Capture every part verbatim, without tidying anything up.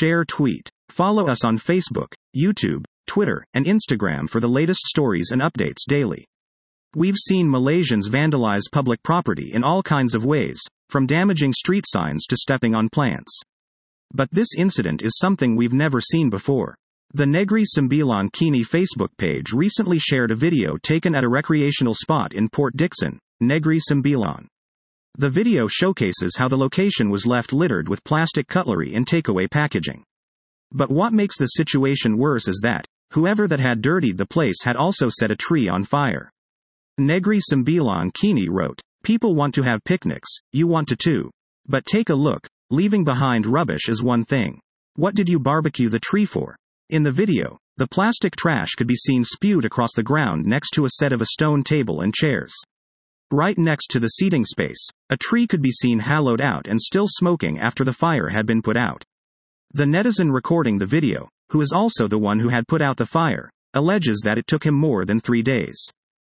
Share tweet. Follow us on Facebook, YouTube, Twitter, and Instagram for the latest stories and updates daily. We've seen Malaysians vandalize public property in all kinds of ways, from damaging street signs to stepping on plants. But this incident is something we've never seen before. The Negri Sembilan Kini Facebook page recently shared a video taken at a recreational spot in Port Dickson, Negri Sembilan. The video showcases how the location was left littered with plastic cutlery and takeaway packaging. But what makes the situation worse is that, whoever that had dirtied the place had also set a tree on fire. Negri Sembilan Kini wrote, "People want to have picnics, you want to too. But take a look, leaving behind rubbish is one thing. What did you barbecue the tree for?" In the video, the plastic trash could be seen spewed across the ground next to a set of a stone table and chairs. Right next to the seating space, a tree could be seen hollowed out and still smoking after the fire had been put out. The netizen recording the video, who is also the one who had put out the fire, alleges that it took him more than three days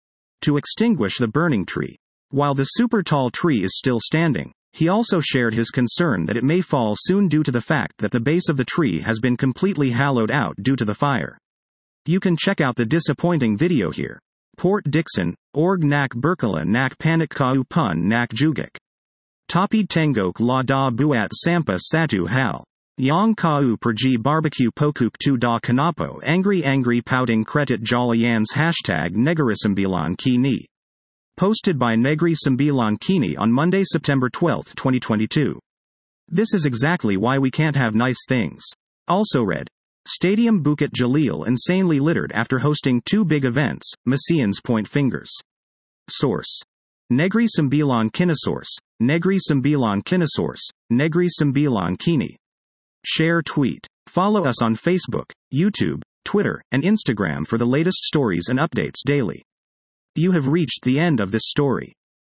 to extinguish the burning tree. While the super tall tree is still standing, he also shared his concern that it may fall soon due to the fact that the base of the tree has been completely hollowed out due to the fire. You can check out the disappointing video here. Port Dickson, org nak berkala nak panik kau pun nak jugak. Tapi tengok la da buat sampah satu hal. Yang kau pergi barbecue pokok tu da kanapo angry angry pouting kredit jalians hashtag Negri Sembilan Kini. Posted by Negri Sembilan Kini on Monday, September twelfth, twenty twenty-two. This is exactly why we can't have nice things. Also read. Stadium Bukit Jalil insanely littered after hosting two big events, Malaysians point fingers. Source. Negri Sembilan Kini. Source. Negri Sembilan Kini. Source. Negri Sembilan Kini. Share tweet. Follow us on Facebook, YouTube, Twitter, and Instagram for the latest stories and updates daily. You have reached the end of this story.